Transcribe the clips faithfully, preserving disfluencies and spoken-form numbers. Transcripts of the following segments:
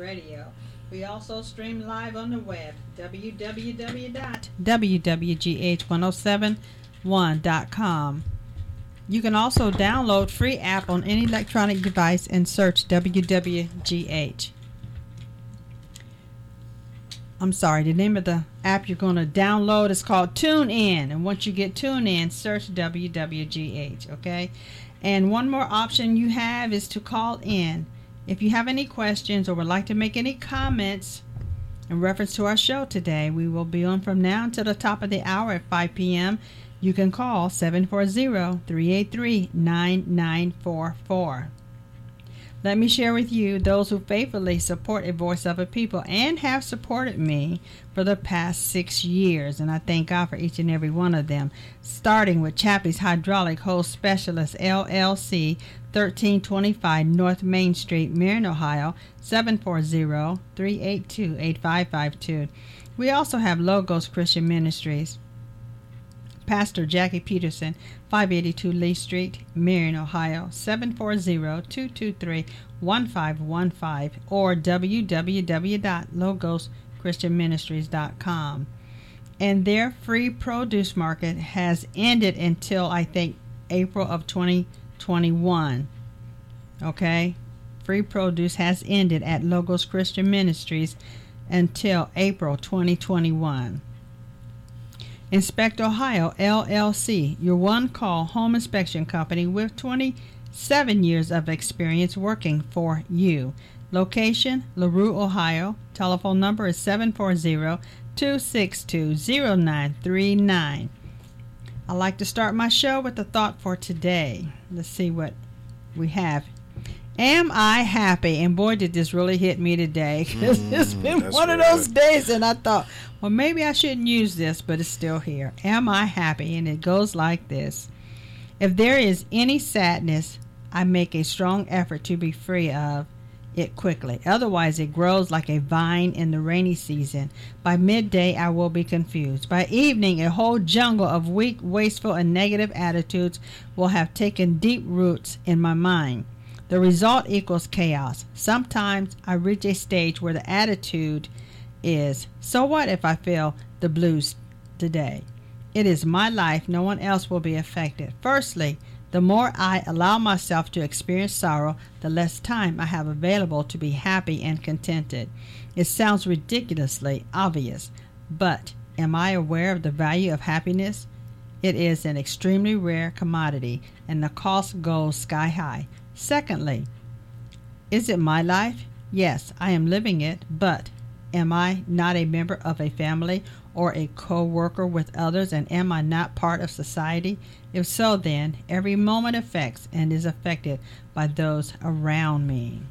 Radio. We also stream live on the web, w w w dot w w g h one oh seven one dot com. You can also download free app on any electronic device and search W W G H. I'm sorry, the name of the app you're going to download is called TuneIn. And once you get TuneIn, search W W G H, okay? And one more option you have is to call in. If you have any questions or would like to make any comments in reference to our show today, we will be on from now until the top of the hour at five p.m. You can call seven four zero, three eight three, nine nine four four. Let me share with you those who faithfully support A Voice of a People and have supported me for the past six years. And I thank God for each and every one of them. Starting with Chappie's Hydraulic Hose Specialist, L L C, thirteen twenty-five North Main Street, Marion, Ohio, seven four zero, three eight two, eight five five two. We also have Logos Christian Ministries. Pastor Jackie Peterson, five eighty-two Lee Street, Marion, Ohio, seven four zero, two two three, one five one five, or w w w dot logos christian ministries dot com. And their free produce market has ended until, I think, April of twenty twenty-one. Okay? Free produce has ended at Logos Christian Ministries until April twenty twenty-one. Inspect Ohio, L L C, your one-call home inspection company with twenty-seven years of experience working for you. Location, LaRue, Ohio. Telephone number is seven four zero, two six two, zero nine three nine. I like to start my show with the thought for today. Let's see what we have. Am I happy? And boy, did this really hit me today, because mm, it's been one right. of those days, and I thought, well, maybe I shouldn't use this, but it's still here. Am I happy? And it goes like this. If there is any sadness, I make a strong effort to be free of it quickly. Otherwise, it grows like a vine in the rainy season. By midday, I will be confused. By evening, a whole jungle of weak, wasteful, and negative attitudes will have taken deep roots in my mind. The result equals chaos. Sometimes I reach a stage where the attitude is, so what if I feel the blues today? It is my life. No one else will be affected. Firstly, the more I allow myself to experience sorrow, the less time I have available to be happy and contented. It sounds ridiculously obvious, but am I aware of the value of happiness? It is an extremely rare commodity, and the cost goes sky high. Secondly, is it my life? Yes, I am living it, but am I not a member of a family or a co-worker with others, and am I not part of society? If so, then every moment affects and is affected by those around me.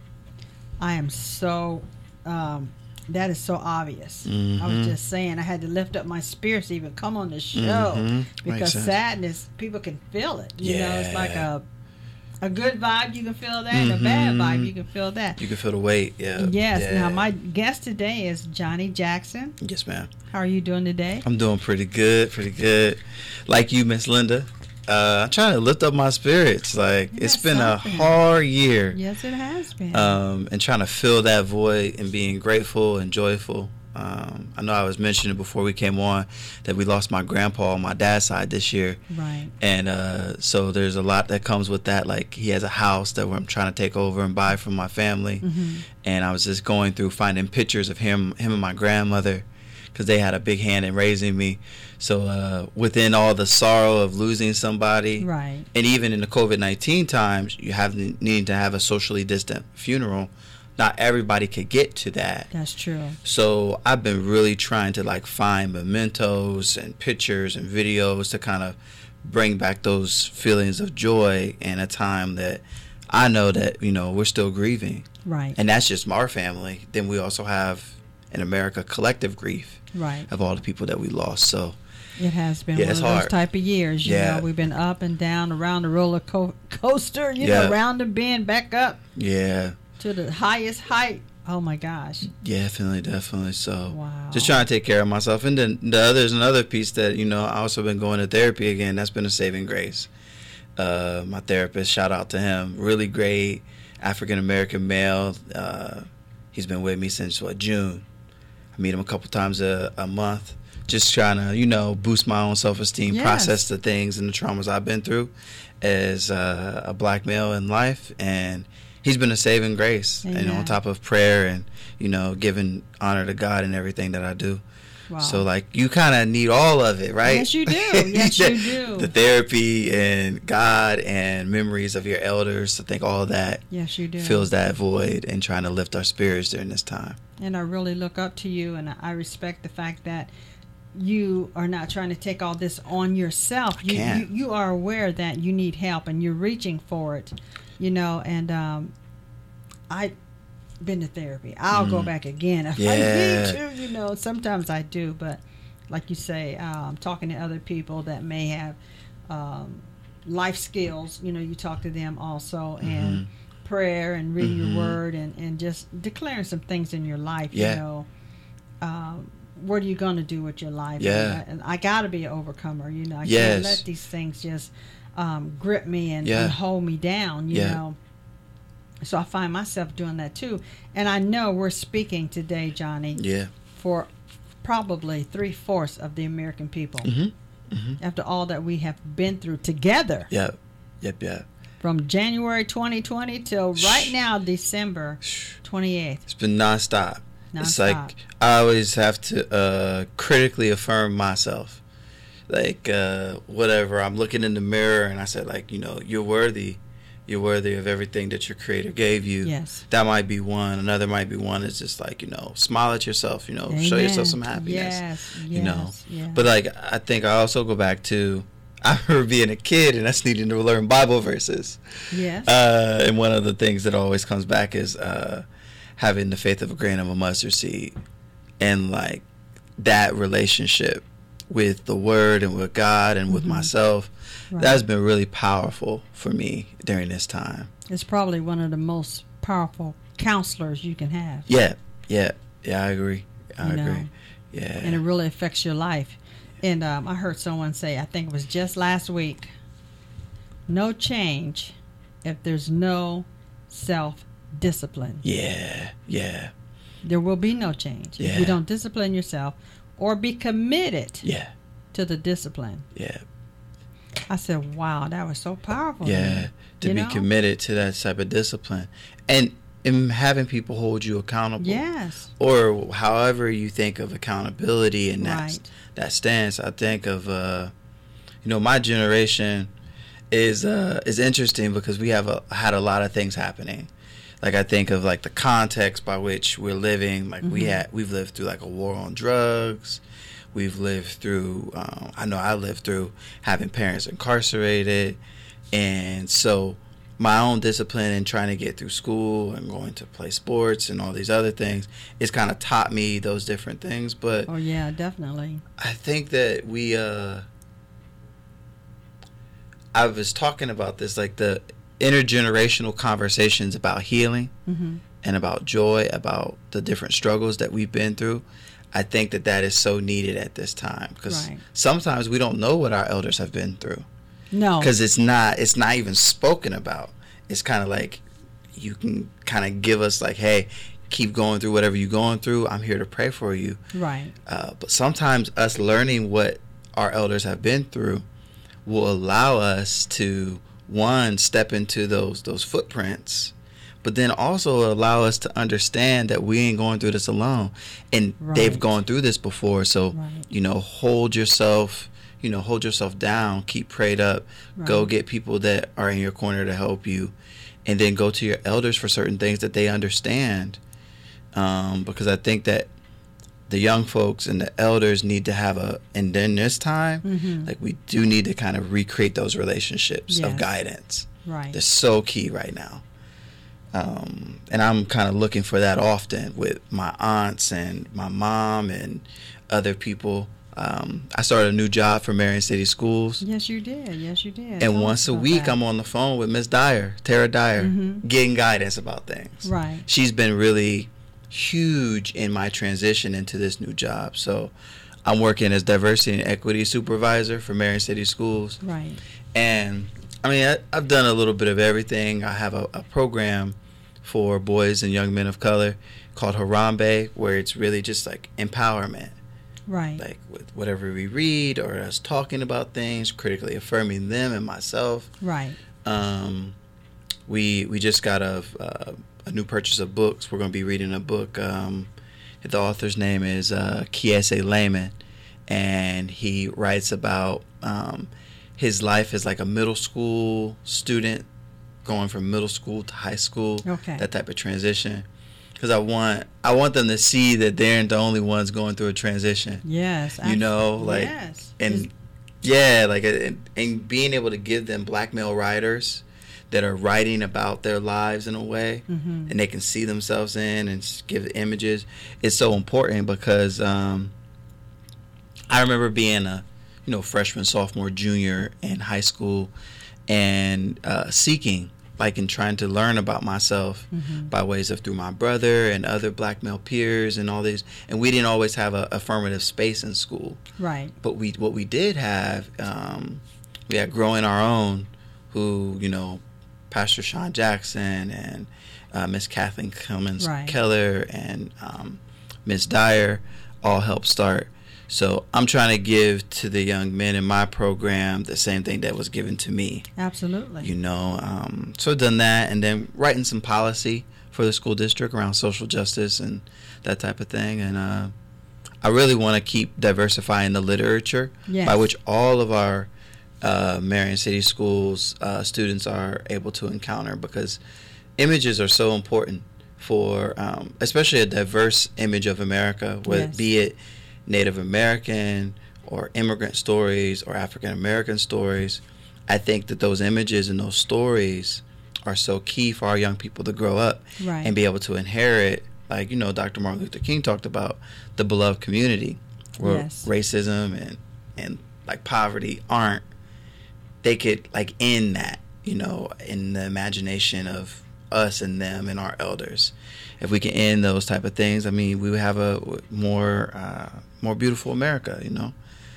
I am so, um, that is so obvious. Mm-hmm. I was just saying, I had to lift up my spirits to even come on the show, mm-hmm. because sadness, people can feel it. You yeah. know, it's like a A good vibe, you can feel that. Mm-hmm. And a bad vibe, you can feel that. You can feel the weight, yeah. Yes. Yeah. Now, my guest today is Johnny Jackson. Yes, ma'am. How are you doing today? I'm doing pretty good, pretty good. Like you, Miss Linda, uh, I'm trying to lift up my spirits. Like, That's it's been something. a hard year. Yes, it has been. Um, and trying to fill that void and being grateful and joyful. Um, I know I was mentioning before we came on that we lost my grandpa on my dad's side this year. Right. And uh, so there's a lot that comes with that. Like, he has a house that I'm trying to take over and buy from my family. Mm-hmm. And I was just going through finding pictures of him, him and my grandmother, because they had a big hand in raising me. So uh, within all the sorrow of losing somebody, right, and even in the covid nineteen times, you have need to have a socially distant funeral. Not everybody could get to that. That's true. So I've been really trying to like find mementos and pictures and videos to kind of bring back those feelings of joy in a time that I know that, you know, we're still grieving. Right. And that's just our family. Then we also have in America collective grief. Right. Of all the people that we lost. So it has been yeah, one of hard. those type of years. You yeah. know, we've been up and down around the roller co- coaster, you yeah. know, round the bend, back up. Yeah. To the highest height. Oh my gosh. Yeah, definitely, definitely. So wow. Just trying to take care of myself. And then the other's another piece that, you know, I also been going to therapy again. That's been a saving grace. Uh, my therapist, shout out to him. Really great African American male. Uh, He's been with me since what, June. I meet him a couple times a, a month, just trying to, you know, boost my own self-esteem, Yes. process the things and the traumas I've been through as uh, a black male in life. And he's been a saving grace. Amen. And on top of prayer and, you know, giving honor to God in everything that I do. Wow. So, like, you kind of need all of it, right? Yes, you do. Yes, you do. The therapy and God and memories of your elders. I think all of that Yes, you do. fills that void and trying to lift our spirits during this time. And I really look up to you, and I respect the fact that you are not trying to take all this on yourself. You, can't. you you are aware that you need help, and you're reaching for it, you know. And um, I've been to therapy. I'll Mm. go back again if Yeah. I need to, you know. Sometimes I do, but like you say, um, talking to other people that may have um, life skills, you know, you talk to them also, and Mhm. prayer and reading Mhm. your word and, and just declaring some things in your life, Yeah. you know. Um, what are you going to do with your life? Yeah. And I, I got to be an overcomer, you know. I Yes. can't let these things just um, grip me and, Yeah. and hold me down, you Yeah. know. So I find myself doing that too. And I know we're speaking today, Johnny, Yeah. for probably three-fourths of the American people. Mm-hmm. Mm-hmm. After all that we have been through together. Yep. Yep. Yep. From January twenty twenty till right now, December twenty-eighth. It's been nonstop. It's Nonstop. like I always have to uh, critically affirm myself. Like uh, whatever, I'm looking in the mirror and I said, like, you know, you're worthy. You're worthy of everything that your Creator gave you. Yes. That might be one. Another might be one. It's just like, you know, smile at yourself. You know, show Amen. yourself some happiness. Yes, You know, yes, yes. but like I think I also go back to I remember being a kid and us needing to learn Bible verses. Yes. Uh, and one of the things that always comes back is uh, having the faith of a grain of a mustard seed, and like that relationship with the Word and with God and with Mhm. myself. Right. That's been really powerful for me during this time. It's probably one of the most powerful counselors you can have. Yeah, yeah, yeah. I agree. I You agree. know, Yeah. And it really affects your life. And um, I heard someone say, I think it was just last week, no change if there's no self-discipline. Yeah, yeah, There will be no change if Yeah. you don't discipline yourself or be committed yeah, to the discipline. yeah, I said, wow, that was so powerful. yeah. man. To You be know? committed to that type of discipline, and and having people hold you accountable. Yes. Or however you think of accountability and that Right. that stance. I think of uh, you know, my generation is uh, is interesting because we have a, had a lot of things happening. Like I think of like the context by which we're living. Like we Mhm. had we've lived through like a war on drugs. We've lived through. Um, I know I lived through having parents incarcerated, and so my own discipline in trying to get through school and going to play sports and all these other things, it's kind of taught me those different things. But Oh, yeah, definitely. I think that we, uh, I was talking about this, like the intergenerational conversations about healing Mm-hmm. and about joy, about the different struggles that we've been through. I think that that is so needed at this time because Right. sometimes we don't know what our elders have been through. No. Because it's not it's not even spoken about. It's kind of like you can kind of give us like, hey, keep going through whatever you're going through. I'm here to pray for you. Right. Uh, but sometimes us learning what our elders have been through will allow us to, one, step into those those footprints, but then also allow us to understand that we ain't going through this alone, and Right. they've gone through this before. So Right. you know, hold yourself. You know, hold yourself down, keep prayed up, go Right. get people that are in your corner to help you, and then go to your elders for certain things that they understand. Um, because I think that the young folks and the elders need to have a, and then this time, Mhm. like we do need to kind of recreate those relationships Yes. of guidance. Right. They're so key right now. Um, and I'm kind of looking for that often with my aunts and my mom and other people. Um, I started a new job for Marion City Schools. Yes, you did. Yes, you did. And Tell once us a about week, that. I'm on the phone with Miss Dyer, Tara Dyer, Mhm. getting guidance about things. Right. She's been really huge in my transition into this new job. So I'm working as diversity and equity supervisor for Marion City Schools. Right. And I mean, I, I've done a little bit of everything. I have a, a program for boys and young men of color called Harambe, where it's really just like empowerment. Right. Like with whatever we read or us talking about things, critically affirming them and myself. Right. Um, we we just got a uh, a new purchase of books. We're going to be reading a book. Um, the author's name is uh, Kiese Layman, and he writes about um, his life as like a middle school student, going from middle school to high school. Okay. That type of transition. Because I want I want them to see that they aren't the only ones going through a transition. Yes. You know, like yes. and yeah, like and, and being able to give them black male writers that are writing about their lives in a way, mm-hmm. and they can see themselves in and just give images. It's so important because um, I remember being a you know freshman, sophomore, junior in high school, and uh, seeking. Like in trying to learn about myself mm-hmm. by ways of through my brother and other black male peers and all these, and we didn't always have a affirmative space in school. Right. But we, what we did have, um, we had Growing Our Own, who you know, Pastor Sean Jackson and uh, Miss Kathleen Cummins right. Keller and um, Miss Dyer all helped start. So I'm trying to give to the young men in my program the same thing that was given to me. Absolutely. You know, um, so I've done that, and then writing some policy for the school district around social justice and that type of thing. And uh, I really want to keep diversifying the literature yes. by which all of our uh, Marion City Schools uh, students are able to encounter, because images are so important for, um, especially a diverse image of America, whether yes. be it Native American or immigrant stories or African American stories. I think that those images and those stories are so key for our young people to grow up right. and be able to inherit, like, you know, Doctor Martin Luther King talked about the beloved community where yes. racism and, and like poverty aren't, they could like end that, you know, in the imagination of us and them and our elders. If we can end those type of things, I mean, we would have a more uh, more beautiful America, you know.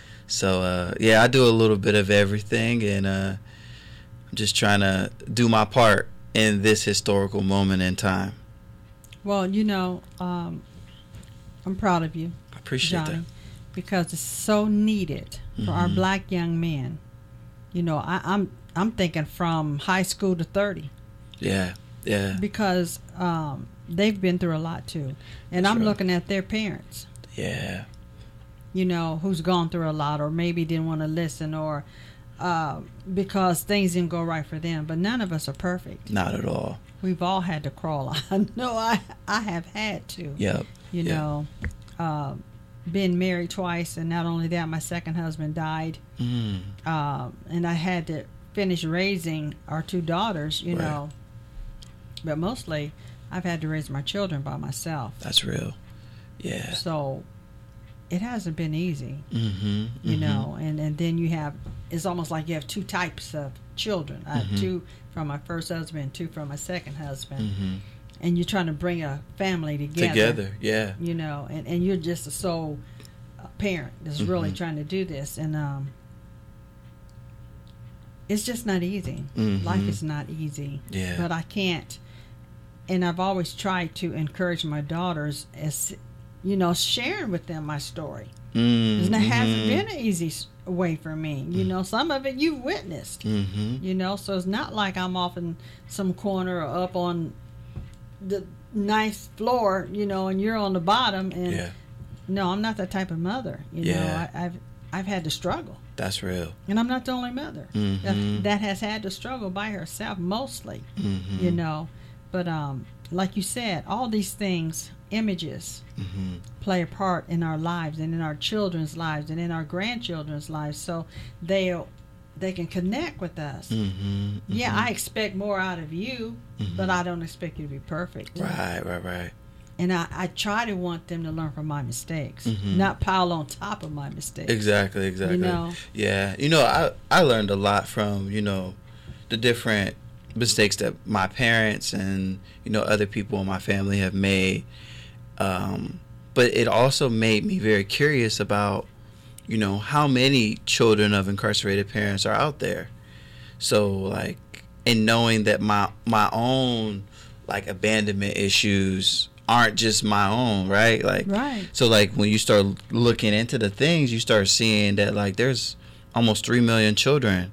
So uh, yeah, I do a little bit of everything, and uh, I'm just trying to do my part in this historical moment in time. Well, you know, um, I'm proud of you. I appreciate Johnny, that, because it's so needed for mm-hmm. our black young men. You know, I, I'm I'm thinking from high school to thirty. Yeah, yeah. Because um, they've been through a lot too, and That's I'm right. looking at their parents. Yeah. You know, who's gone through a lot, or maybe didn't want to listen, or uh, because things didn't go right for them. But none of us are perfect. Not at all. We've all had to crawl. I know I I have had to. Yep. You yep. know, uh, been married twice, and not only that, my second husband died, mm. uh, and I had to finish raising our two daughters. You right. know, but mostly I've had to raise my children by myself. That's real. Yeah. So it hasn't been easy, mm-hmm, you mm-hmm. know, and, and then you have, it's almost like you have two types of children. I have mm-hmm. two from my first husband, two from my second husband. Mm-hmm. And you're trying to bring a family together. Together, yeah. You know, and, and you're just a sole parent that's mm-hmm. really trying to do this. And um, it's just not easy. Mm-hmm. Life is not easy. Yeah. But I can't. And I've always tried to encourage my daughters as, you know, sharing with them my story. Mm-hmm. And it hasn't been an easy way for me. You know, some of it you've witnessed. Mm-hmm. You know, so it's not like I'm off in some corner or up on the ninth floor, you know, and you're on the bottom. And yeah. no, I'm not that type of mother. You yeah. know, I, I've I've had to struggle. That's real. And I'm not the only mother mm-hmm. that, that has had to struggle by herself mostly. Mm-hmm. You know, but um, like you said, all these things, images, mm-hmm. play a part in our lives and in our children's lives and in our grandchildren's lives, so they they can connect with us. Mm-hmm. Mm-hmm. Yeah, I expect more out of you, mm-hmm. but I don't expect you to be perfect. Right, right, right. And I, I try to want them to learn from my mistakes, mm-hmm. not pile on top of my mistakes. Exactly, exactly. You know? Yeah. You know, I, I learned a lot from, you know, the different mistakes that my parents and, you know, other people in my family have made. Um, but it also made me very curious about, you know, how many children of incarcerated parents are out there. So, like, and knowing that my my own, like, abandonment issues aren't just my own, right? Like, right. So like when you start looking into the things, you start seeing that like there's almost three million children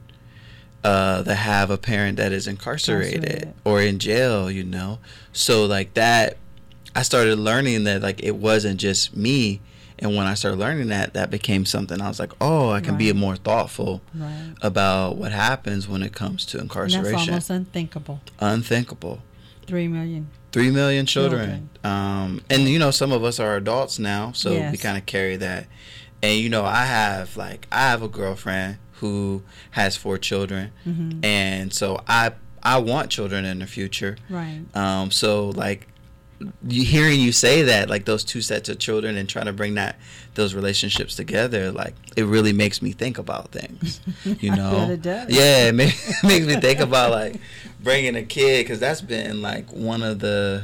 uh, that have a parent that is incarcerated, incarcerated or in jail, you know. So like that, I started learning that like it wasn't just me. And when I started learning that, that became something I was like, oh, I can right. be more thoughtful right. about what happens when it comes to incarceration. And that's almost unthinkable. Unthinkable. Three million. Three million children. children. Um, and, you know, some of us are adults now, so yes. we kind of carry that. And, you know, I have, like, I have a girlfriend who has four children. Mm-hmm. And so I I want children in the future. Right. Um, so, like, you hearing you say that, like those two sets of children and trying to bring that those relationships together, like it really makes me think about things, you know. I bet it does. Yeah, it makes, makes me think about like bringing a kid, because that's been like one of the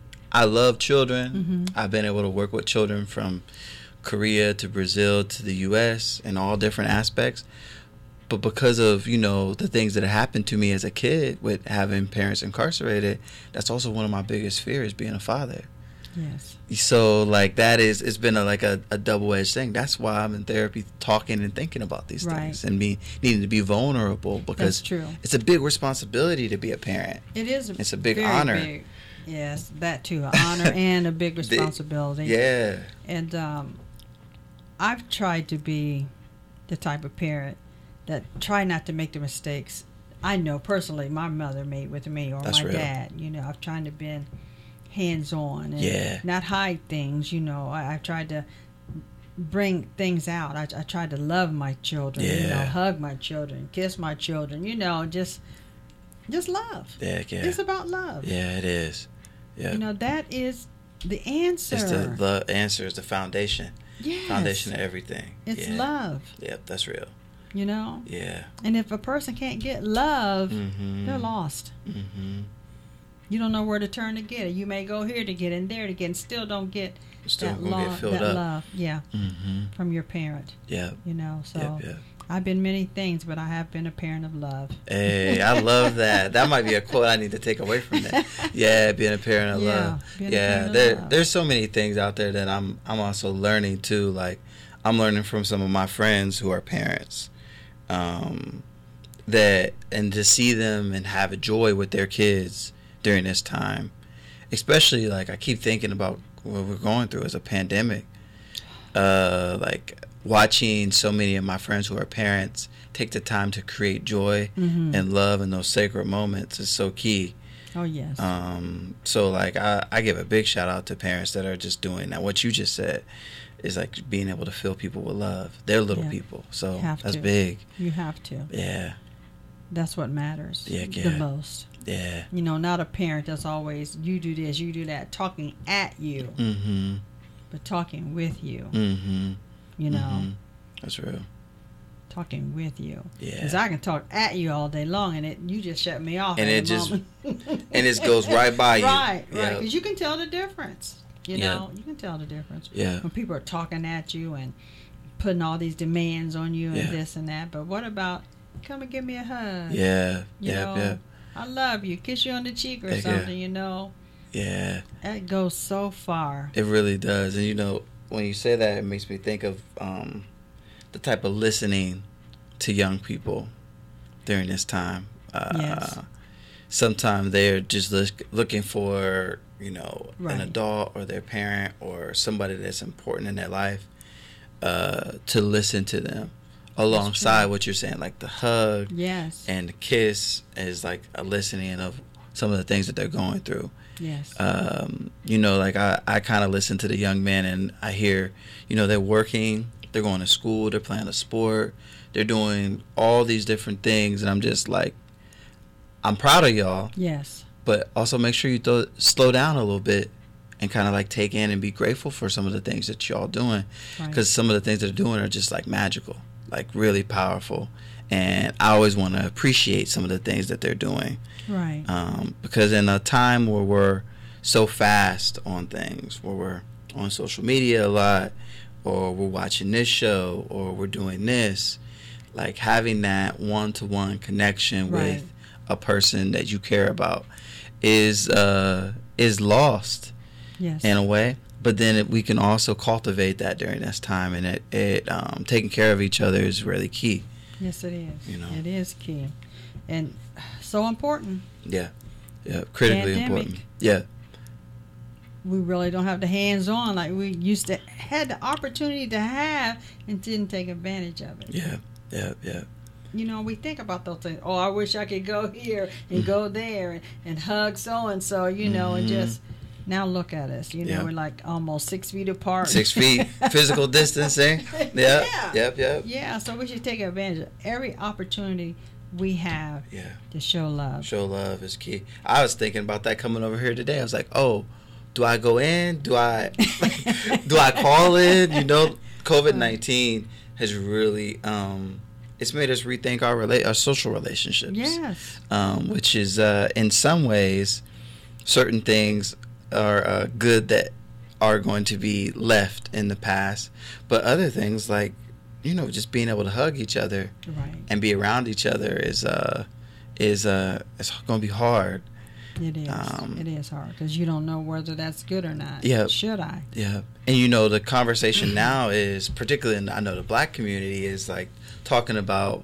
I love children. Mm-hmm. I've been able to work with children from Korea to Brazil to the U S in all different aspects. But because of, you know, the things that happened to me as a kid with having parents incarcerated, that's also one of my biggest fears, being a father. Yes. So, like, that is, it's been a, like a, a double-edged thing. That's why I'm in therapy talking and thinking about these right. things and be, needing to be vulnerable, because that's true. It's a big responsibility to be a parent. It is. A it's a big very honor. Big. Yes, that too. An honor and a big responsibility. Yeah. And um, I've tried to be the type of parent that try not to make the mistakes I know personally my mother made with me, or That's my real. dad. You know, I've tried to be hands-on and yeah. not hide things. You know, I, I've tried to bring things out. I, I tried to love my children. Yeah. You know, hug my children, kiss my children. You know, just just love. Yeah, yeah. It's about love. Yeah, it is. Yeah. You know, that is the answer. It's the, the answer is the foundation. Yes. Foundation of everything. It's yeah. love. Yep, that's real. You know? Yeah. And if a person can't get love, mm-hmm. they're lost. Mm-hmm. You don't know where to turn to get it. You may go here to get it and there to get it, and still don't get still that, gonna love, get filled that up. love. Yeah. Mm-hmm. From your parent. Yeah. You know, so yep, yep. I've been many things, but I have been a parent of love. Hey, I love that. That might be a quote I need to take away from that. Yeah, being a parent of yeah, love. Being yeah, a parent there of love. there's so many things out there that I'm I'm also learning too. Like I'm learning from some of my friends who are parents. Um, that and to see them and have a joy with their kids during this time, especially like I keep thinking about what we're going through as a pandemic. Uh, like watching so many of my friends who are parents take the time to create joy mm-hmm. and love in those sacred moments is so key. Oh yes. Um, so like I, I give a big shout out to parents that are just doing that. What you just said is like being able to fill people with love. They're little yeah. people, so have that's to. big. You have to. Yeah. That's what matters. Yeah, yeah. The most. Yeah. You know, not a parent that's always you do this, you do that, talking at you, mm-hmm. but talking with you. Mm-hmm. You know, mm-hmm. That's real. Talking with you. Yeah. Because I can talk at you all day long, and it you just shut me off. And at it the just moment. and it goes right by you. Right, right. Yep. Because you can tell the difference. You Yep. know, you can tell the difference. Yeah. When people are talking at you and putting all these demands on you and Yeah. this and that. But what about come and give me a hug? Yeah. You Yeah. know, Yeah. I love you. Kiss you on the cheek or Yeah, yeah. something. You know. Yeah. That goes so far. It really does. And you know, when you say that, it makes me think of um, the type of listening to young people during this time. Uh, Yes. Sometimes they're just look, looking for, you know, Right. an adult or their parent or somebody that's important in their life uh, to listen to them alongside what you're saying, like the hug Yes. and the kiss is like a listening of some of the things that they're going through. Yes. Um, you know, like I, I kind of listen to the young men and I hear, you know, they're working, they're going to school, they're playing a sport, they're doing all these different things. And I'm just like, I'm proud of y'all. Yes. But also make sure you th- slow down a little bit and kind of like take in and be grateful for some of the things that y'all doing. Because Right. some of the things they're doing are just like magical, like really powerful. And I always want to appreciate some of the things that they're doing. Right. Um, because in a time where we're so fast on things, where we're on social media a lot, or we're watching this show, or we're doing this, like having that one-to-one connection Right. with a person that you care about is uh, is lost. Yes. in a way. But then it, we can also cultivate that during this time, and it, it um, taking care of each other is really key. Yes, it is. You know, it is key, and so important. Yeah, yeah, critically Pandemic. important. Yeah, we really don't have the hands-on like we used to had the opportunity to have, and didn't take advantage of it. Yeah, yeah, yeah. You know, we think about those things. Oh, I wish I could go here and go there and, and hug so and so. You know, Mm-hmm. and just. Now look at us. You know, Yeah. we're like almost six feet apart. Six feet, physical distancing. Yep, Yeah. yep, yep. Yeah, so we should take advantage of every opportunity we have Yeah, to show love. show love is key. I was thinking about that coming over here today. I was like, oh, do I go in? Do I do I call in? You know, COVID nineteen has really um, it's made us rethink our rela- our social relationships. Yes. Um, which is uh, in some ways, certain things are uh, good that are going to be left in the past, but other things like, you know, just being able to hug each other Right. and be around each other is uh is uh it's going to be hard. It is. Um, it is hard because you don't know whether that's good or not. Yeah. Should I? Yeah, and you know the conversation now is particularly in, I know the black community is like talking about,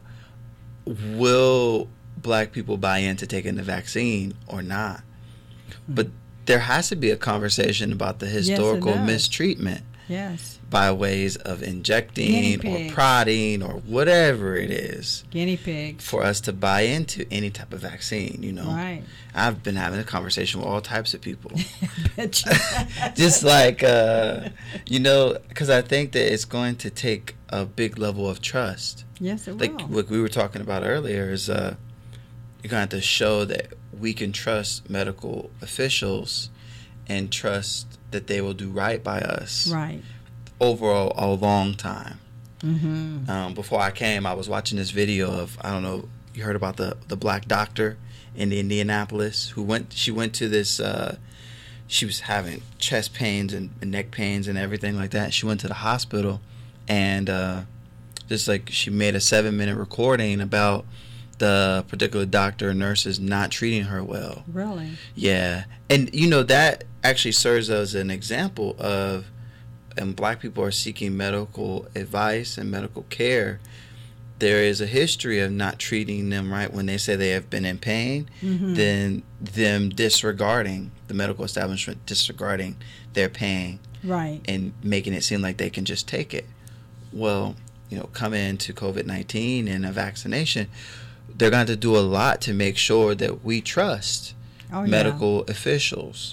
will black people buy into taking the vaccine or not? But there has to be a conversation about the historical does. mistreatment Yes. by ways of injecting Guinea or pigs. prodding or whatever it is Guinea pigs. for us to buy into any type of vaccine, you know. Right. I've been having a conversation with all types of people. Bet you. Just like, uh, you know, because I think that it's going to take a big level of trust. Yes, it Like will. what we were talking about earlier is uh, you're going to have to show that we can trust medical officials and trust that they will do right by us Right. over a, a long time. Mm-hmm. Um, before I came, I was watching this video of, I don't know, you heard about the, the black doctor in Indianapolis who went, she went to this, uh, she was having chest pains and, and neck pains and everything like that. She went to the hospital and uh, just like she made a seven minute recording about the particular doctor or nurses not treating her well. Really? Yeah. And, you know, that actually serves as an example of, and black people are seeking medical advice and medical care, there is a history of not treating them right when they say they have been in pain, Mm-hmm. then them disregarding, the medical establishment disregarding their pain Right. and making it seem like they can just take it. Well, you know, coming into COVID nineteen and a vaccination, they're going to have to do a lot to make sure that we trust Oh, yeah. medical officials.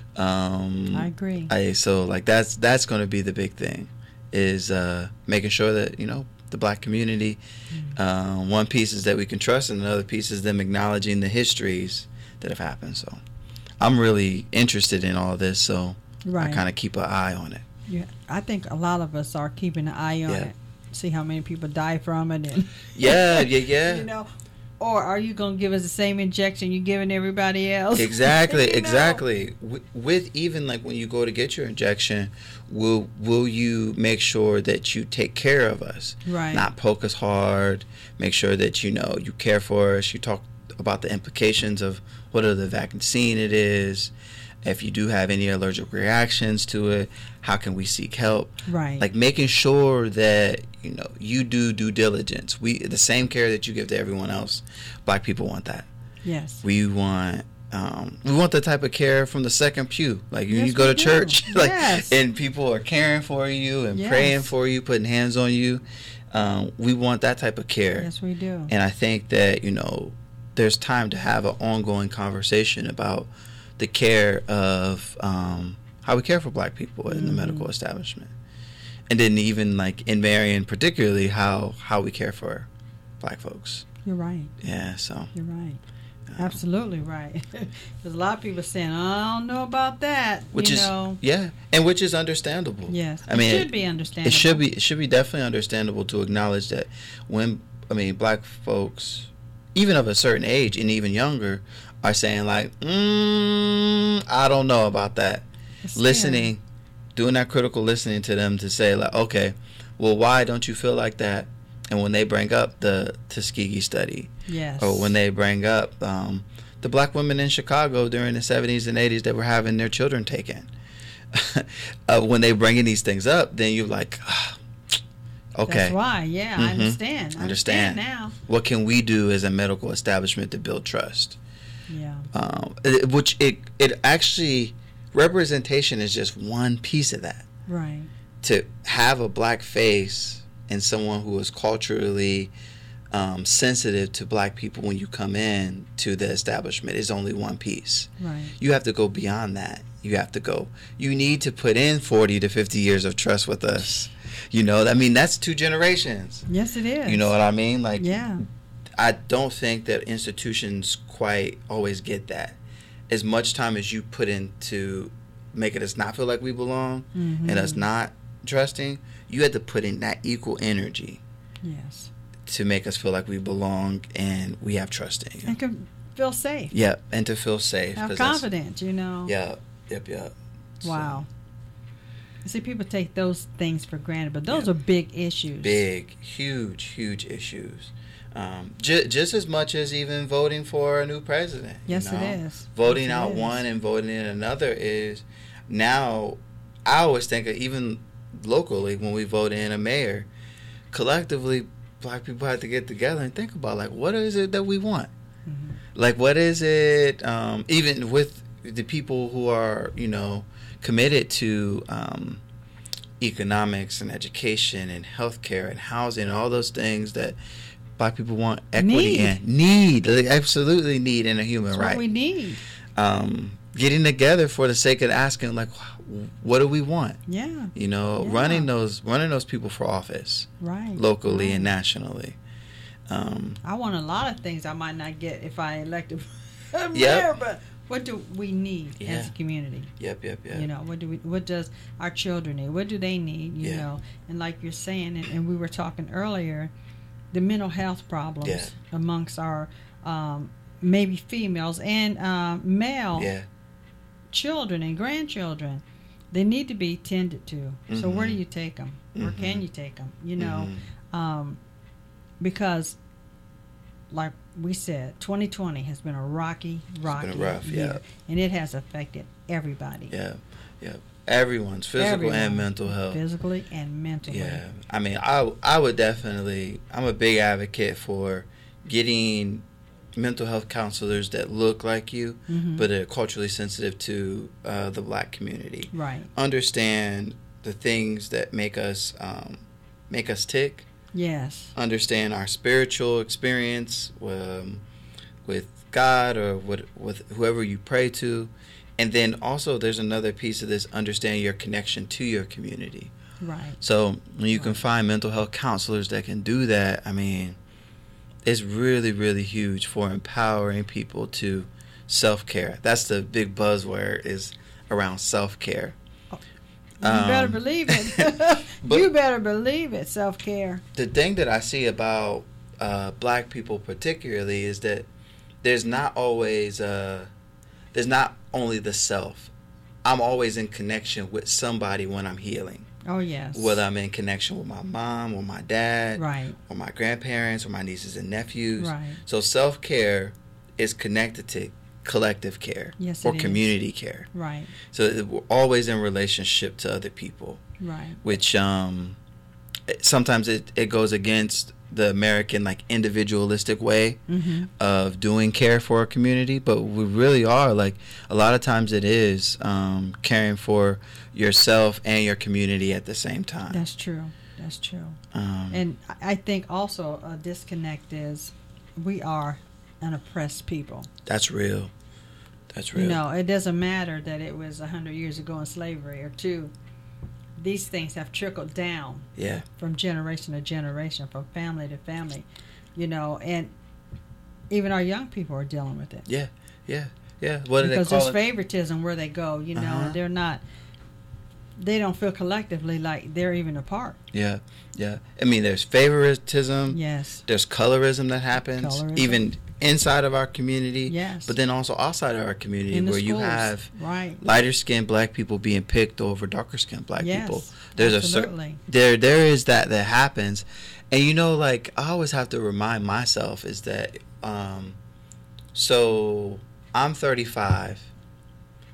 Um, I agree. I, so like that's that's going to be the big thing, is uh, making sure that, you know, the black community, Mm. uh, one piece is that we can trust, and another piece is them acknowledging the histories that have happened. So I'm really interested in all this, so Right. I kind of keep an eye on it. Yeah, I think a lot of us are keeping an eye on Yeah. it. See how many people die from it, and Yeah, yeah, yeah. you know, or are you going to give us the same injection you're giving everybody else? Exactly, You know? exactly. With, with even like when you go to get your injection, will will you make sure that you take care of us? Right. Not poke us hard. Make sure that, you know, you care for us. You talk about the implications of whether the vaccine it is. If you do have any allergic reactions to it, how can we seek help? Right. Like making sure that, you know, you do due diligence. We the same care that you give to everyone else. Black people want that. Yes. We want um, we want the type of care from the second pew. Like when Yes, you go we to do. church, like Yes. and people are caring for you and Yes. praying for you, putting hands on you. Um, we want that type of care. Yes, we do. And I think that, you know, there's time to have an ongoing conversation about the care of um, how we care for black people in the Mhm. medical establishment. And then even like in Marion particularly, how, how we care for black folks. You're right. Yeah, so. You're right. um, Absolutely right. There's a lot of people saying, I don't know about that. Which you is, know. yeah, and which is understandable. Yes. I mean, it should be understandable. It should be, it should be definitely understandable to acknowledge that when, I mean, black folks, even of a certain age and even younger, are saying like, mm, I don't know about that. It's Listening, doing that critical listening to them to say like, okay, well, why don't you feel like that? And when they bring up the Tuskegee study, scary. Yes. or when they bring up um, the black women in Chicago during the seventies and eighties that were having their children taken, uh, when they bringing these things up, then you're like, ah, okay. That's why, yeah, mm-hmm. I understand. I understand. understand now. What can we do as a medical establishment to build trust? Yeah. Um, it, which it it actually, representation is just one piece of that. Right. To have a black face and someone who is culturally um, sensitive to black people when you come in to the establishment is only one piece. Right. You have to go beyond that. You have to go. You need to put in forty to fifty years of trust with us. You know, I mean, that's two generations. Yes, it is. You know what I mean? Like, yeah. I don't think that institutions quite always get that. As much time as you put into making us not feel like we belong mm-hmm. and us not trusting, you had to put in that equal energy. Yes. To make us feel like we belong and we have trust in you. And can feel safe. Yeah, and to feel safe. Have confidence, you know. Yeah, yep, yep. Wow. So. See, people take those things for granted, but those yeah. are big issues. Big, huge, huge issues. Um, j- just as much as even voting for a new president. Yes, you know? it is. Voting yes, out is. one and voting in another is now. I always think of even locally when we vote in a mayor, collectively, black people have to get together and think about like what is it that we want. Mm-hmm. Like what is it? Um, even with the people who are you know committed to um, economics and education and healthcare and housing and all those things that black people want equity need. in. Need. They absolutely need in a human That's right. What we need. Um, getting together for the sake of asking, like, what do we want? Yeah. You know, yeah. running those running those people for office. Right. Locally right. and nationally. Um, I want a lot of things I might not get if I elected mayor, yep. but what do we need yeah. as a community? Yep, yep, yep. You know, what do we? What does our children need? What do they need? You yeah. know, and like you're saying, and, and we were talking earlier, the mental health problems yeah. amongst our um, maybe females and uh, male yeah. children and grandchildren, they need to be tended to. Mm-hmm. So where do you take them? Where mm-hmm. can you take them? You know, mm-hmm. um, because like we said, twenty twenty has been a rocky, rocky it's been rough, year, yeah. and it has affected everybody. Yeah, yeah. Everyone's physical Everyone, and mental health. Physically and mentally. Yeah, I mean, I I would definitely. I'm a big advocate for getting mental health counselors that look like you, mm-hmm. but are culturally sensitive to uh, the black community. Right. Understand the things that make us um, make us tick. Yes. Understand our spiritual experience um, with God or with, with whoever you pray to. And then also there's another piece of this, understand your connection to your community. Right. So when you right. can find mental health counselors that can do that, I mean, it's really, really huge for empowering people to self-care. That's the big buzzword is around self-care. You um, better believe it. You better believe it, self-care. The thing that I see about uh, black people particularly is that there's not always, uh, there's not only the self. I'm always in connection with somebody when I'm healing. Oh, yes. Whether I'm in connection with my mom or my dad. Right. Or my grandparents or my nieces and nephews. Right. So self-care is connected to collective care yes, or community is. care. Right. So we're always in relationship to other people. Right. Which um, sometimes it, it goes against the American like individualistic way mm-hmm. of doing care for a community, but we really are like a lot of times it is um, caring for yourself and your community at the same time. That's true. That's true. Um, and I think also a disconnect is we are an oppressed people. That's real. That's real. You know, it doesn't matter that it was a hundred years ago in slavery or two. These things have trickled down. Yeah. From generation to generation, from family to family, you know, and even our young people are dealing with it. Yeah, yeah, yeah. What do because they call there's it? favoritism where they go, you know, uh-huh. and they're not. They don't feel collectively like they're even a part. Yeah, yeah. I mean, there's favoritism. Yes. There's colorism that happens, colorism. Even inside of our community. Yes. But then also outside of our community, In where schools. you have right. lighter skinned black people being picked over darker skinned black yes, people. There's absolutely. a certain there there is that that happens, and you know, like I always have to remind myself is that, um, so I'm thirty-five.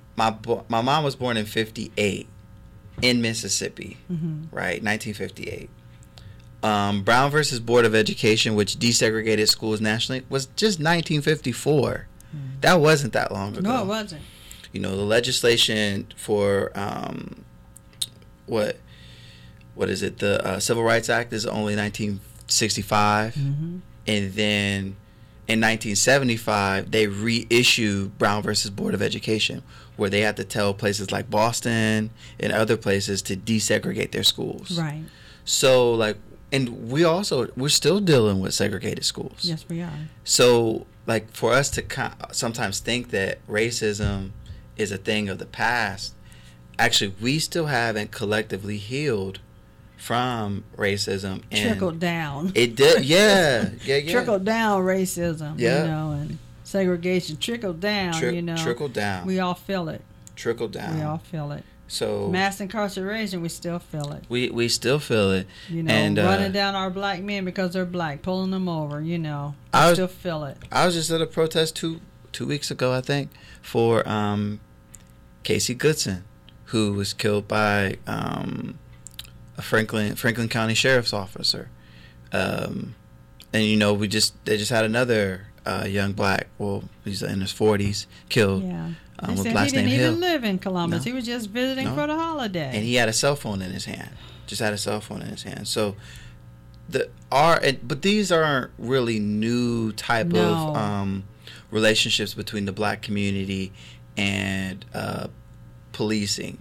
my bo- my mom was born in fifty-eight in Mississippi, Mm-hmm. right? nineteen fifty-eight. Um, Brown versus Board of Education, which desegregated schools nationally, was just nineteen fifty-four. Mm. That wasn't that long ago. No, it wasn't. You know, the legislation for um, what what is it? The uh, Civil Rights Act is only nineteen sixty-five, Mm-hmm. and then in nineteen seventy-five they reissued Brown versus Board of Education, where they had to tell places like Boston and other places to desegregate their schools. Right. So like, and we also we're still dealing with segregated schools. Yes, we are. So like, for us to co- sometimes think that racism is a thing of the past, actually we still haven't collectively healed from racism. And Trickled down. It did, yeah, yeah, yeah. Trickled down racism. Yeah. You know, and segregation trickled down. Tri- you know, trickle down. we all feel it. Trickle down. We all feel it. So Mass incarceration, we still feel it. we we still feel it. You know, and, uh, running down our black men because they're black, pulling them over. You know, we I was- still feel it. I was just at a protest two two weeks ago, I think, for um, Casey Goodson, who was killed by um, a Franklin Franklin County Sheriff's officer. Um, and you know, we just they just had another uh, young black, well, he's in his forties, killed. Yeah. Um, They with said last he didn't name even Hill. live in Columbus. No. He was just visiting No. for the holiday. And he had a cell phone in his hand. Just had a cell phone in his hand. So the are and, but these aren't really new type No. of um, relationships between the black community and uh, policing,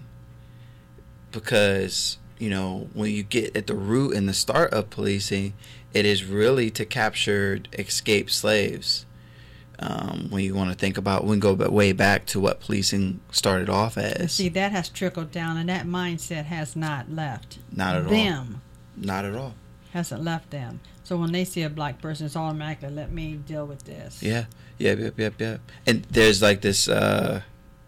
because you know, when you get at the root and the start of policing, it is really to capture escaped slaves. Um, when you want to think about, we can go ba- way back to what policing started off But as. see, that has trickled down, and that mindset has not left. Not at all. Them Not at all. hasn't left them. So when they see a black person, it's automatically, let me deal with this. Yeah, yeah, yep, yep, yep. And there's like this, uh,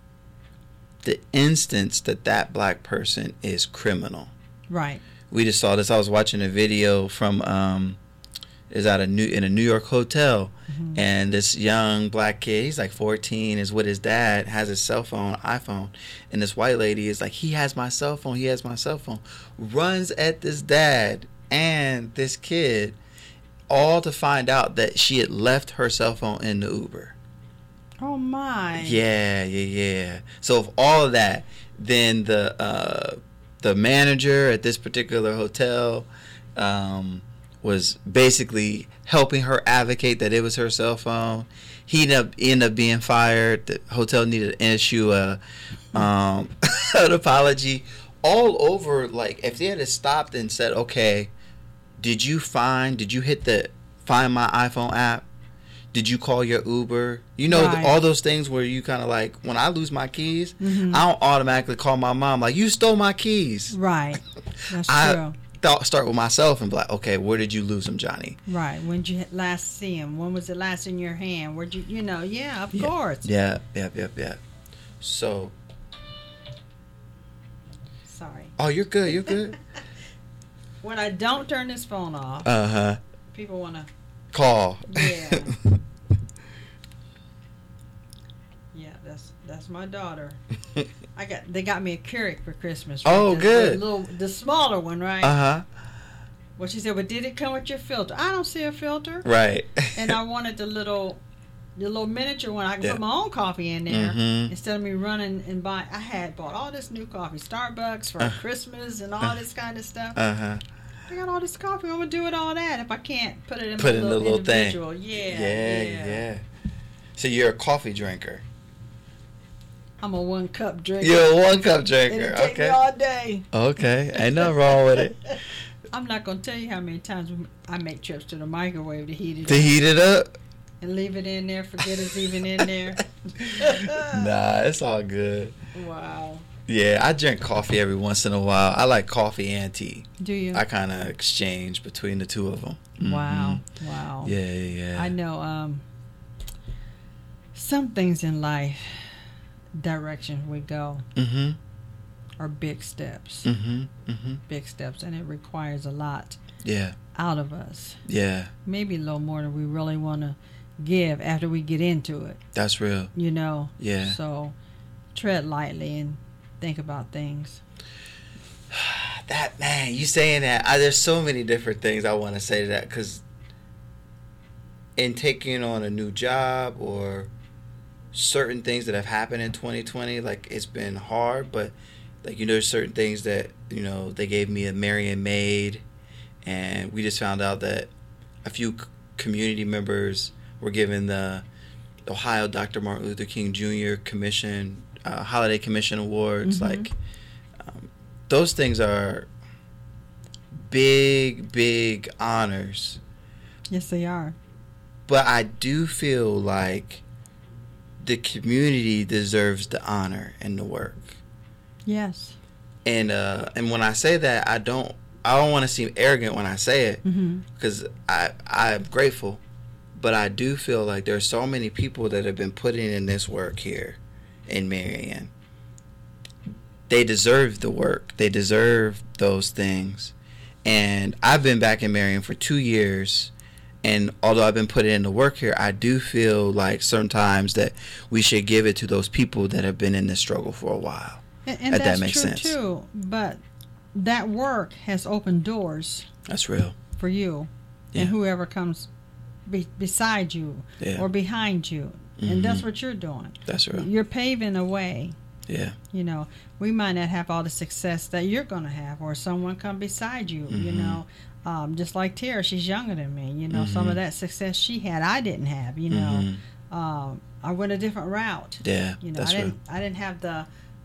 the instance that that black person is criminal. Right. We just saw this. I was watching a video from, um, is at a new in a New York hotel, Mm-hmm. and this young black kid, he's like fourteen, is with his dad, has his cell phone, iPhone, and this white lady is like, he has my cell phone, he has my cell phone, runs at this dad and this kid, all to find out that she had left her cell phone in the Uber. Oh, my. Yeah, yeah, yeah. So of all of that, then the uh, the manager at this particular hotel um, was basically helping her advocate that it was her cell phone. He ended up, ended up being fired. The hotel needed to issue a um, an apology. All over, like, if they had stopped and said, okay, did you find, did you hit the Find My iPhone app? Did you call your Uber? You know, Right. the, all those things where you kind of like, when I lose my keys, Mhm. I don't automatically call my mom like, you stole my keys. Right. That's I true. thought, start with myself and be like, okay, where did you lose them, Johnny? Right. When did you last see him? When was it last in your hand? Where'd you, you know, yeah, of Yeah. course. Yeah, yeah, yeah, yeah. So, Sorry. oh, you're good, you're good. When I don't turn this phone off, Uh huh. people want to, Call. yeah. Yeah, that's that's my daughter. I got they got me a Keurig for Christmas. Right? Oh, the, good. The, little, the smaller one, right? Uh huh. Well, she said, "But did it come with your filter?" I don't see a filter. Right. And I wanted the little, the little miniature one. I can Yeah. put my own coffee in there Mhm. instead of me running and buy. I had bought all this new coffee, Starbucks for Uh. Christmas and all Uh. this kind of stuff. Uh huh. I got all this coffee. I'm gonna do it all that if I can't put it in Put my it in little, the little thing. individual. Yeah, Yeah, yeah, yeah. So you're a coffee drinker. I'm a one cup drinker. You're a one cup It'll drinker. take me Okay. all day. Okay. Ain't nothing wrong with it. I'm not gonna tell you how many times I make trips to the microwave to heat it To up heat it up? and leave it in there. Forget it's even in there. Nah, it's all good. Wow. Yeah, I drink coffee every once in a while. I like coffee and tea. Do you? I kind of exchange between the two of them. Wow. Wow. Yeah, yeah, yeah. I know um, some things in life, direction we go, Mm-hmm. are big steps. Mm-hmm. Mm-hmm. Big steps, and it requires a lot Yeah. out of us. Yeah. Maybe a little more than we really want to give after we get into it, That's real. you know? Yeah. So tread lightly and think about things. That, man, you saying that, I, there's so many different things I want to say to that, because in taking on a new job or certain things that have happened in twenty twenty, like, it's been hard, but, like, you know, there's certain things that, you know, they gave me a Marion maid, and we just found out that a few c- community members were given the Ohio Doctor Martin Luther King Junior Commission, uh, Holiday Commission Awards. Mm-hmm. Like, um, those things are big, big honors. Yes, they are. But I do feel like the community deserves the honor and the work. Yes. And uh, and when I say that, I don't I don't want to seem arrogant when I say it, because mm-hmm. I I'm grateful, but I do feel like there's so many people that have been putting in this work here in Marion. They deserve the work. They deserve those things. And I've been back in Marion for two years. And although I've been putting in the work here, I do feel like sometimes that we should give it to those people that have been in this struggle for a while. And, and that's that makes true sense. Too. But that work has opened doors. That's real. For you, yeah. And whoever comes be, beside you, yeah. Or behind you, mm-hmm. And that's what you're doing. That's real. You're paving a way. Yeah. You know, we might not have all the success that you're going to have, or someone come beside you. Mm-hmm. You know. Um, just like Tara, she's younger than me. You know, mm-hmm. Some of that success she had, I didn't have. You know, mm-hmm. um, I went a different route. Yeah, you know, that's I didn't. right. I didn't have the.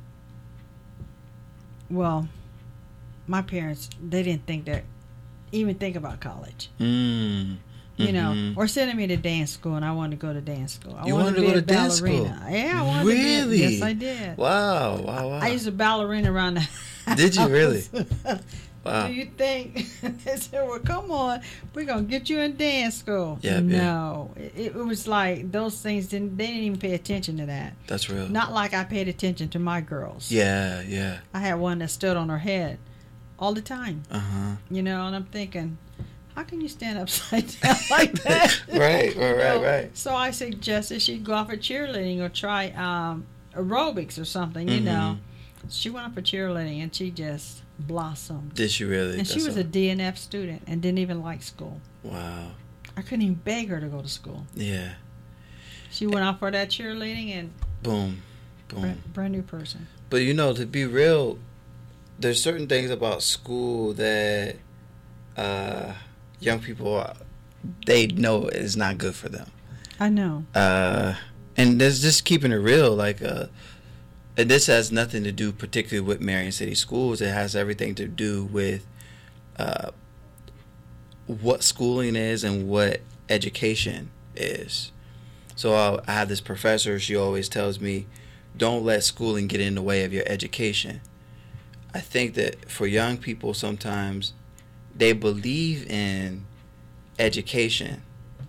Well, my parents, they didn't think that, even think about college. Mm. You know, mm-hmm. or sending me to dance school, and I wanted to go to dance school. I you wanted, wanted to, to go to dance ballerina. school? Yeah, I wanted really? to be. Yes, I did. Wow, wow, wow. I used to ballerina around the house. Did you really? Wow. Do you think they said, well, come on, we're going to get you in dance school? Yeah, no. Yeah. It, it was like those things, didn't. They didn't even pay attention to that. That's real. Not like I paid attention to my girls. Yeah, yeah. I had one that stood on her head all the time. Uh-huh. You know, and I'm thinking, how can you stand upside down like that? Right, right, right, know? right. So I suggested she go off for cheerleading or try um, aerobics or something, you mm-hmm. know. She went up for cheerleading, and she just blossomed. Did she really? And That's she was all. a D N F student and didn't even like school. Wow. I couldn't even beg her to go to school. Yeah. She went off for that cheerleading and boom, boom. Brand, brand new person. But you know, to be real, there's certain things about school that uh, young people, they know is not good for them. I know. Uh, and there's just keeping it real, like. Uh, And this has nothing to do particularly with Marion City Schools. It has everything to do with uh, what schooling is and what education is. So I'll, I have this professor. She always tells me, don't let schooling get in the way of your education. I think that for young people, sometimes they believe in education.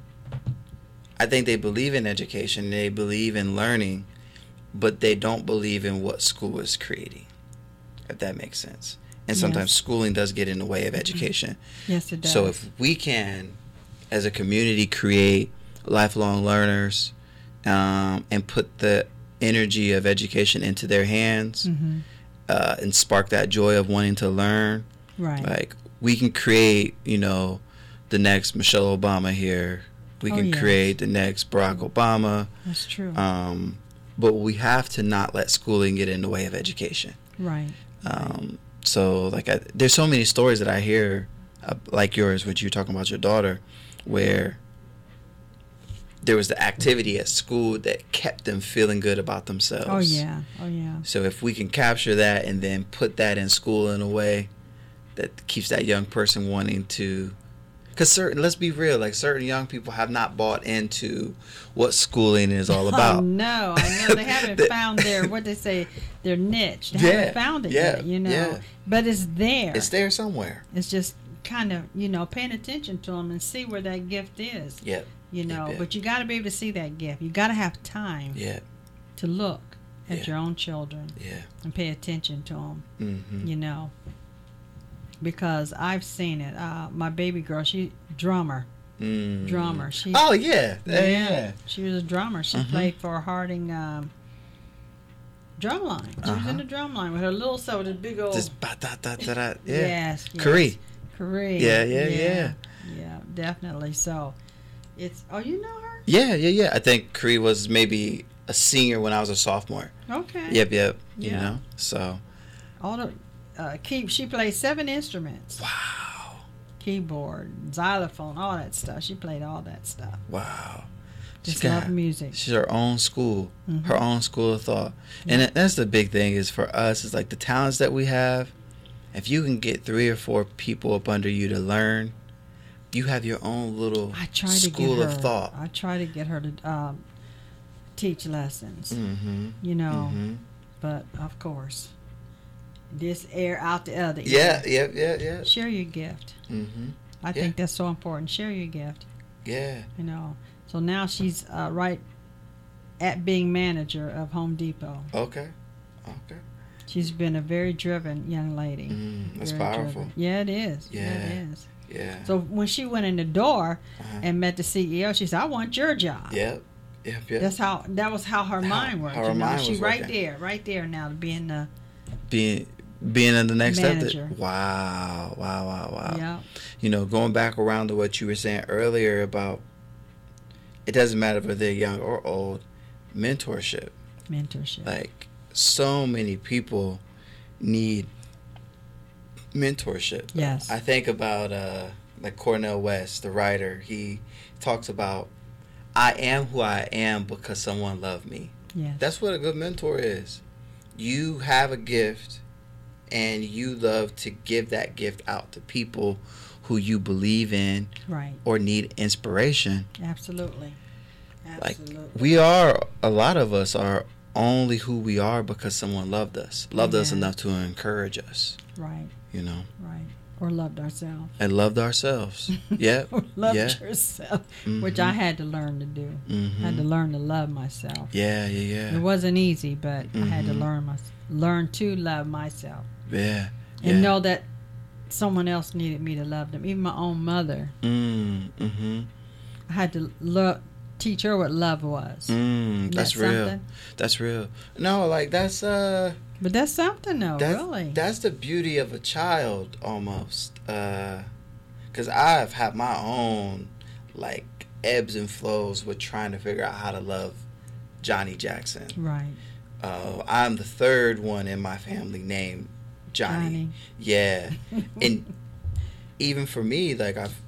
I think they believe in education. They believe in learning. But they don't believe in what school is creating, if that makes sense. And sometimes yes. schooling does get in the way of education. Yes, it does. So if we can, as a community, create lifelong learners um, and put the energy of education into their hands mm-hmm. uh, and spark that joy of wanting to learn, right? Like we can create, you know, the next Michelle Obama here. We oh, can yes. create the next Barack Obama. That's true. Um, But we have to not let schooling get in the way of education. Right. Um, so, like, I, there's so many stories that I hear, uh, like yours, which you're talking about your daughter, where there was the activity at school that kept them feeling good about themselves. Oh, yeah. Oh, yeah. So if we can capture that and then put that in school in a way that keeps that young person wanting to... Because certain, let's be real, like certain young people have not bought into what schooling is all about. Oh, no, I know they haven't found their, what they say, their niche. They yeah, haven't found it yeah, yet, you know. Yeah. But it's there. It's there somewhere. It's just kind of, you know, paying attention to them and see where that gift is. Yeah. You know, yep, yep. But you got to be able to see that gift. You got to have time yeah. to look at yeah. your own children yeah. and pay attention to them, mm-hmm. you know. Because I've seen it. Uh, my baby girl, she drummer, mm. drummer. She oh yeah, yeah, yeah, yeah. She was a drummer. She mm-hmm. played for Harding. Um, Drumline. She uh-huh. was in the drumline with her little so with a big old. Just ba da da da da. Yeah. Yes. yes. Cree. Cree. Yeah, yeah, yeah, yeah. Yeah, definitely. So, it's. Oh, you know her? Yeah, yeah, yeah. I think Cree was maybe a senior when I was a sophomore. Okay. Yep, yep. Yeah. You know, so. All the, uh, key. She plays seven instruments. Wow. Keyboard, xylophone, all that stuff. She played all that stuff. Wow. Just love got, music. She's her own school, mm-hmm. her own school of thought. Yeah. And that's the big thing is for us, is like the talents that we have, if you can get three or four people up under you to learn, you have your own little I try to school get her, of thought. I try to get her to um, teach lessons, mm-hmm. you know, mm-hmm. but of course, this air out the other. Yeah, yeah, yeah, yeah. Share your gift. Mm-hmm. I yeah. think that's so important. Share your gift. Yeah. You know. So now she's uh, right at being manager of Home Depot. Okay. Okay. She's been a very driven young lady. Mm, that's very powerful. Driven. Yeah, it is. Yeah. yeah, it is. Yeah. So when she went in the door uh-huh. and met the C E O, she said, "I want your job." Yep. Yep. Yep. That's how. That was how her how, mind worked. How her you know? mind she was right working. there, right there now to being the being being in the next manager. step. That, wow. Wow. Wow. Wow. Yeah. You know, going back around to what you were saying earlier about. It doesn't matter if they're young or old. Mentorship. Mentorship. Like, so many people need mentorship. Yes. I think about, uh, like, Cornel West, the writer. He talks about, I am who I am because someone loved me. Yes. That's what a good mentor is. You have a gift, and you love to give that gift out to people who you believe in, right, or need inspiration. Absolutely. Absolutely. Like, we are, a lot of us are only who we are because someone loved us, loved yeah. us enough to encourage us. Right. You know. Right. Or loved ourselves. And loved ourselves. Yeah. Or loved yeah. yourself, mm-hmm. which I had to learn to do. Mm-hmm. I had to learn to love myself. Yeah, yeah, yeah. It wasn't easy, but mm-hmm. I had to learn my, learn to love myself. Yeah. And yeah. know that someone else needed me to love them. Even my own mother. Mm, mm-hmm. I had to lo- teach her what love was. Mm, that's that real. Something? That's real. No, like that's uh. But that's something, though. That's, really. That's the beauty of a child, almost. Uh, cause I've had my own like ebbs and flows with trying to figure out how to love Johnny Jackson. Right. Uh, I'm the third one in my family named Johnny. Johnny. Yeah. And even for me, like I've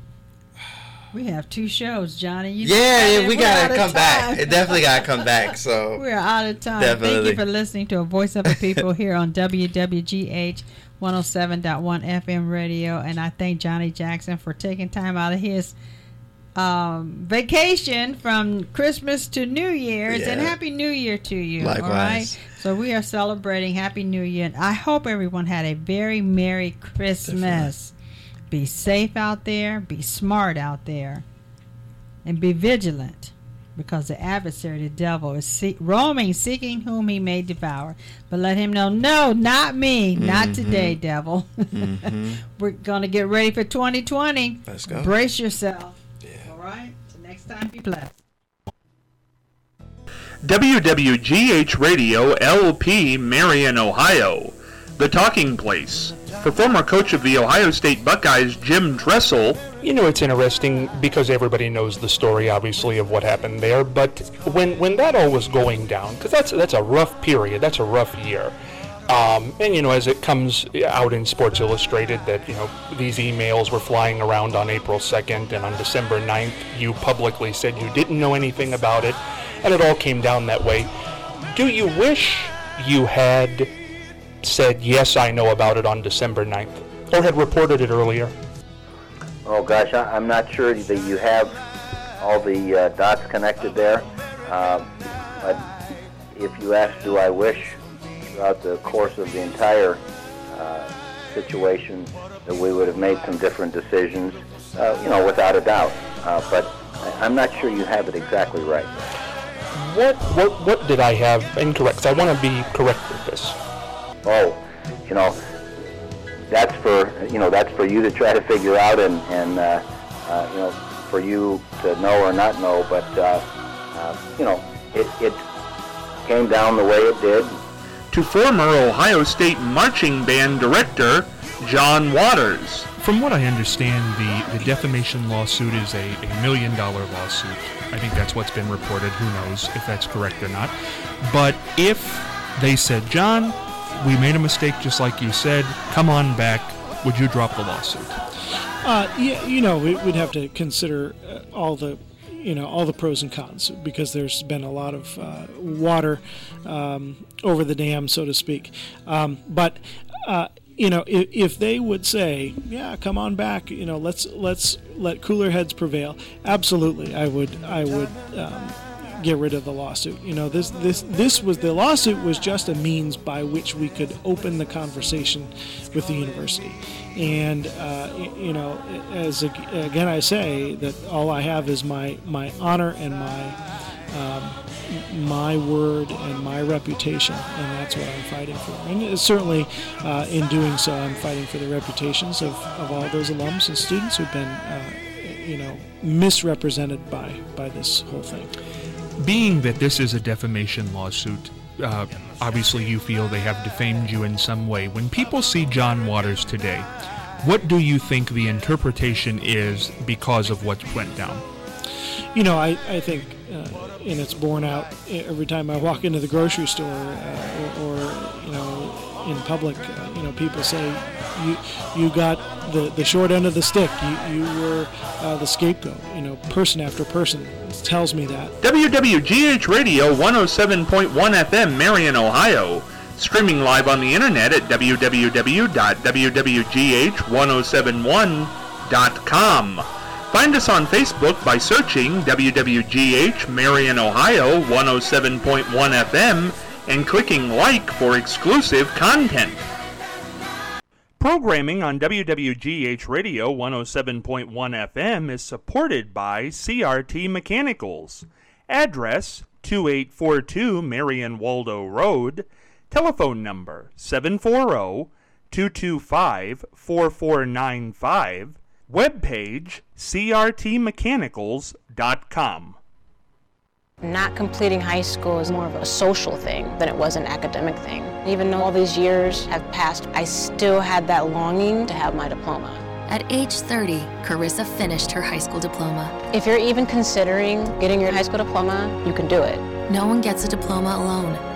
we have two shows, Johnny. You yeah, yeah, we gotta come back. It definitely gotta come back. So we're out of time. Definitely. Thank you for listening to A Voice of a People here on W W G H one oh seven point one F M radio, and I thank Johnny Jackson for taking time out of his um, vacation from Christmas to New Year's, yeah. and Happy New Year to you. Likewise. All right. So we are celebrating Happy New Year, and I hope everyone had a very Merry Christmas. Definitely. Be safe out there, be smart out there, and be vigilant, because the adversary, the devil, is see- roaming, seeking whom he may devour. But let him know, no, not me, mm-hmm. not today, devil. Mm-hmm. We're going to get ready for twenty twenty. Let's go. Brace yourself. Yeah. All right? Till next time, be blessed. W W G H Radio, L P, Marion, Ohio. The Talking Place. For former coach of the Ohio State Buckeyes, Jim Dressel. You know, it's interesting because everybody knows the story, obviously, of what happened there. But when when that all was going down, because that's, that's a rough period, that's a rough year. Um, and, you know, as it comes out in Sports Illustrated that, you know, these emails were flying around on April second, and on December ninth, you publicly said you didn't know anything about it, and it all came down that way. Do you wish you had said, yes, I know about it on December ninth, or had reported it earlier? Oh, gosh, I, I'm not sure that you have all the uh, dots connected there. Uh, but if you ask, do I wish throughout the course of the entire uh, situation that we would have made some different decisions, uh, you know, without a doubt. Uh, but I, I'm not sure you have it exactly right. What, what, what did I have incorrect? 'Cause I want to be correct with this. Oh, you know, that's for you know that's for you to try to figure out, and and uh, uh, you know, for you to know or not know. But uh, uh, you know, it it came down the way it did. to former Ohio State marching band director John Waters. From what I understand, the, the defamation lawsuit is a, a million dollar lawsuit. I think that's what's been reported. Who knows if that's correct or not. But if they said, John, we made a mistake just like you said, come on back, would you drop the lawsuit? Uh, yeah, you know, we'd have to consider uh, all the, you know, all the pros and cons, because there's been a lot of uh, water um, over the dam, so to speak. Um, but uh, you know, if, if they would say, yeah, come on back, you know, let's let's let cooler heads prevail. Absolutely, I would I would um, get rid of the lawsuit. You know, this this this was the lawsuit was just a means by which we could open the conversation with the university. And uh, you know, as again I say that all I have is my my honor and my um, my word and my reputation, and that's what I'm fighting for. And certainly, uh, in doing so, I'm fighting for the reputations of, of all those alums and students who've been, uh, you know, misrepresented by by this whole thing. Being that this is a defamation lawsuit, uh, obviously you feel they have defamed you in some way. When people see John Waters today, what do you think the interpretation is because of what went down? You know, I, I think, uh, and it's borne out every time I walk into the grocery store uh, or, or, you know, in public, uh, you know, people say, you you got the, the short end of the stick. You, you were uh, the scapegoat. You know, person after person tells me that. W W G H Radio one oh seven point one F M, Marion, Ohio. Streaming live on the internet at w w w dot w w g h one oh seven one dot com. Find us on Facebook by searching W W G H Marion, Ohio one oh seven point one F M and clicking like for exclusive content. Programming on W W G H Radio one oh seven point one F M is supported by C R T Mechanicals. Address two eight four two Marion Waldo Road. Telephone number seven four zero, two two five, four four nine five. Webpage c r t mechanicals dot com. Not completing high school is more of a social thing than it was an academic thing. Even though all these years have passed, I still had that longing to have my diploma. At age thirty, Carissa finished her high school diploma. If you're even considering getting your high school diploma, you can do it. No one gets a diploma alone.